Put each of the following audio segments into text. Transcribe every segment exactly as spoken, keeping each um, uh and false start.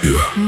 yeah.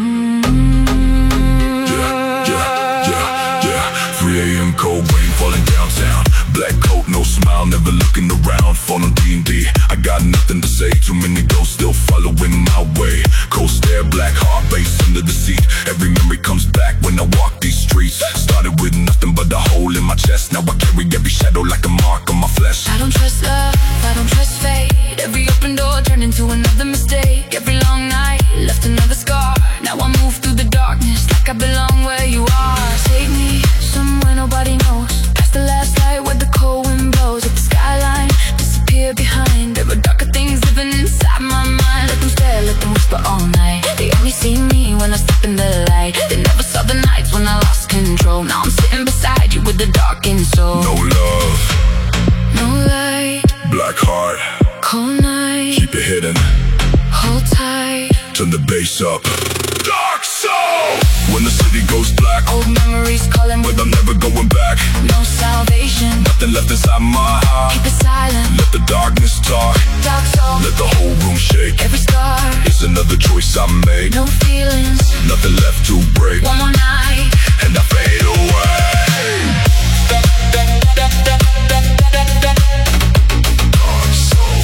Yeah, yeah, yeah, yeah. three A M cold rain falling downtown. Black coat, no smile, never looking around. Falling D and D, I got nothing to say. Too many ghosts still following my way. Cold stare, black heart, bass under the seat. Every memory comes back when I walk these streets. Started with nothing but a hole in my chest. Now I carry every shadow like a mark on my flesh. I don't trust love, I don't trust fate. Every open door turned into another mistake. Every long night left another scar. Now I move through the darkness like I belong where you are. Take me somewhere nobody knows, past the last light where the cold wind blows. At the skyline, disappear behind. There are darker things living inside my mind. Let them stare, let them whisper all night. They only see me when I step in the light. They never saw the nights when I lost control. Now I'm sitting beside you with the darkened soul. No love, no light, black heart, cold night. keep it hidden, hold tight, turn the bass up. Dark soul, when the city goes black, old memories calling, but I'm never going back. no salvation, Nothing left inside my heart. keep it silent. Let the darkness talk, Dark soul, let the whole room shake. every scar, It's another choice I made. no feelings. Nothing left to break, One more night, and I fade away. Dark soul,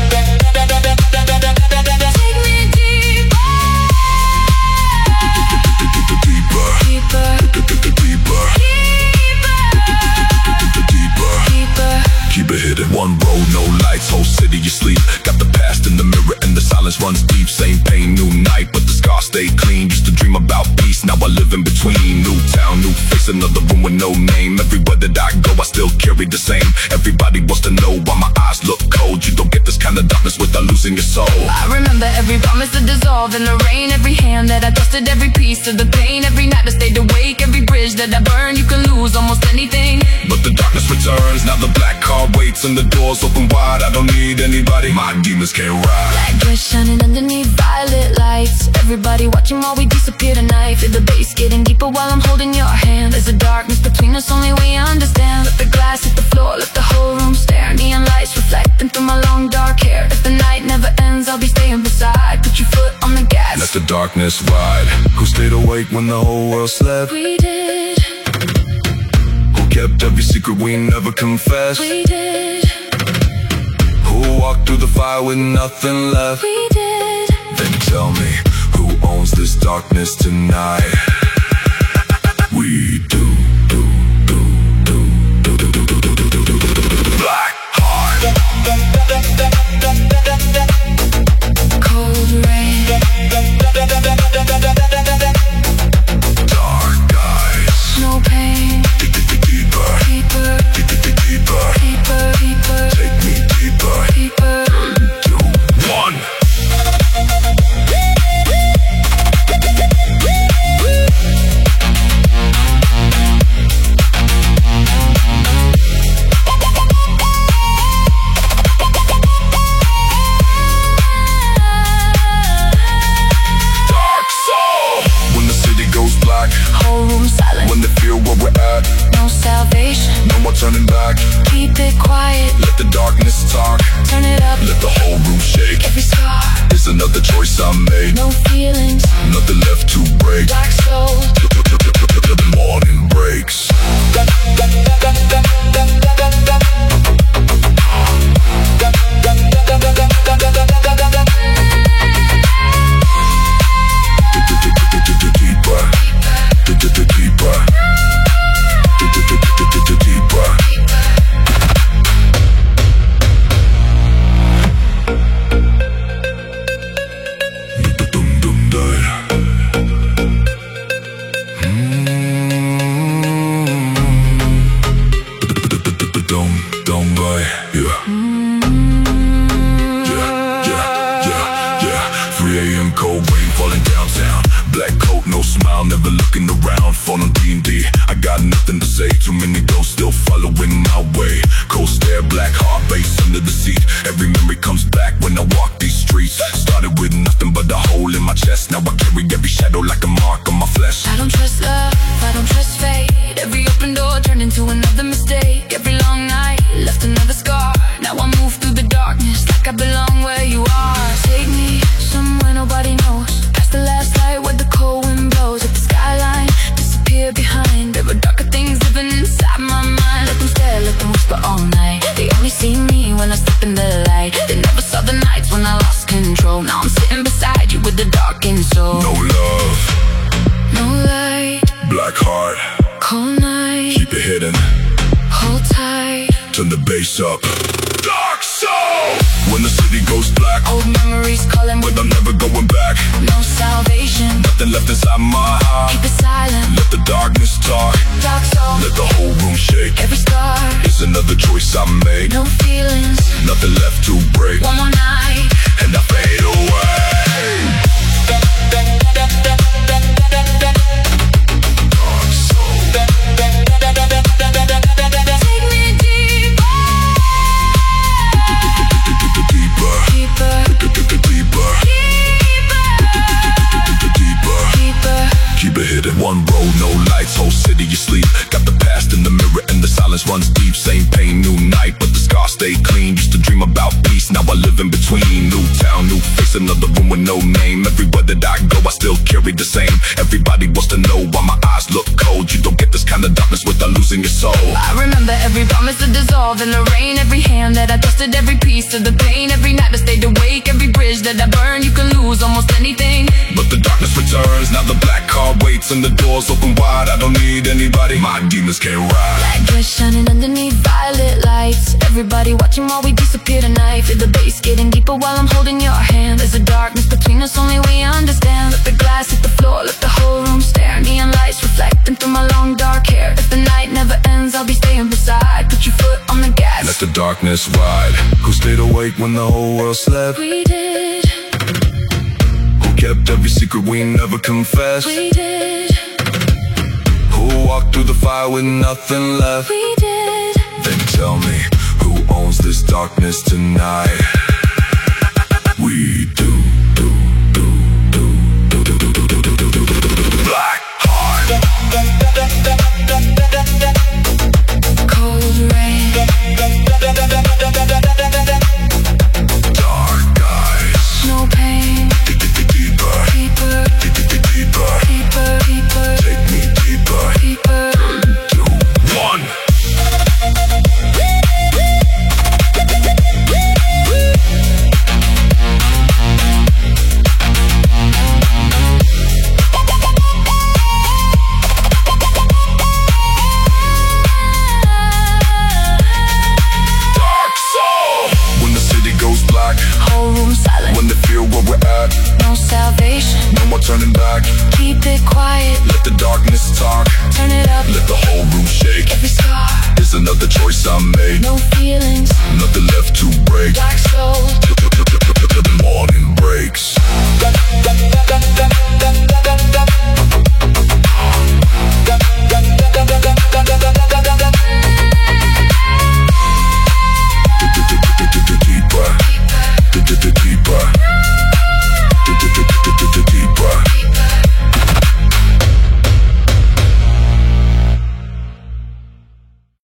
take me deeper, deeper, deeper, deeper, deeper, deeper. deeper. Keep it hidden. One road, no lights, whole city asleep. Got the past in the mirror and the silence runs deep. Same pain, new night, but the scars stay clean. Used to dream about peace, now I live in between. New town, new face, another room with no name. Everywhere that I go, I still carry the same. Everybody wants to know why my eyes look cold. You don't get this kind of darkness without losing your soul. I remember every promise that dissolved in the rain. Every hand that I trusted, every piece of the pain. Every night I stayed awake, every bridge that I burned. You can lose almost anything, But the darkness returns, now the black car waits and the doors open wide. I don't need anybody, my demons can't ride. black dress shining underneath violet lights. Everybody watching while we disappear tonight. Feel the bass getting deeper while I'm holding your hand. There's a darkness between us, only we understand. Let the glass hit the floor, let the whole room stare. Neon lights reflecting through my long dark hair. If the night never ends, I'll be staying beside. Put your foot on the gas. Let the darkness ride. Who stayed awake when the whole world slept? We did, Who kept every secret we never confessed? we did, Who walked through the fire with nothing left? we did. Then tell me, who owns this darkness tonight? We do, do, do, do, do, do, do, do, do, do, do, do, do. Black heart, Cold rain, dark eyes, no pain. deeper, Deeper, deeper, deeper, deeper, take me deeper. deeper. Two, one. Dark soul, when the city goes black, Whole room silent, when they feel where we're at, no salvation. no more turning back. Keep it quiet, Let the darkness talk, turn it up. let the whole room shake. Every scar, It's another choice I made. no feelings. Nothing left to break. Dark soul, The morning breaks. Deeper, deeper, deeper. Dum dum die. Don't, don't buy, yeah. Yeah, yeah, yeah, yeah. three A M cold rain falling downtown. Black coat, no smile, never looking around. Falling D and D, I got nothing to say. Too many ghosts still following my way. Cold stare, black heart, bass under the seat. Every memory comes back when I walk these streets. Started with nothing but a hole in my chest. Now I carry every shadow like a mark on my flesh. I don't trust love, I don't trust fate. Every open door turned into another mistake. Every long night left another scar. Now I move through the darkness like I belong where you are. Take me somewhere nobody knows, past the last light. No love, no light, black heart, cold night. keep it hidden, Hold tight, turn the bass up. Dark soul. When the city goes black, old memories calling, but I'm never going back. no salvation. Nothing left inside my heart. Keep it silent, Let the darkness talk. dark soul. Let the whole room shake. Every scar, It's another choice I make. no feelings. Nothing left to break, One more night, and I fade away. Dark soul. take me deeper, Deeper, deeper, deeper, deeper, deeper. deeper. Keep it hidden. One road, no lights, whole city asleep. Got the past in the mirror and the silence runs deep. Same pain, new night, but the scars stay clean. Used to dream about peace, now I live in between. New town, new face, another room with no name. Everywhere that I go, I still carry the same. Everybody wants to know why my eyes look cold. You don't get this kind of darkness without losing your soul. I remember every promise to dissolve in the rain. Every hand that I trusted, every piece of the pain. Every night I stayed awake, every bridge that I burned. You can lose almost anything, But the darkness returns, now the black car waits and the doors open wide. I don't need anybody, my demons can't ride. black dress shining underneath violet lights. Everybody watching while we disappear tonight. Feel the bass getting deeper while I'm holding your hand. There's a darkness between us, only we understand. Let the glass hit the floor, let the whole room stare. Neon lights reflecting through my long dark hair. If the night never ends, I'll be staying beside. Put your foot on the gas. Let the darkness ride. Who stayed awake when the whole world slept? We did, Who kept every secret we never confessed? we did, Who walked through the fire with nothing left? we did. Then tell me, who owns this darkness tonight? We do, do, do, do, do, do, do, do, do, do, do, do, do, do. Black heart. Cold rain, Dark eyes. no pain. Deeper, Deeper, deeper. deeper, deeper, Take me deeper. deeper. Two, one. Dark soul. When the city goes black, Whole room silent, when they feel where we're at, no salvation. no more turning back.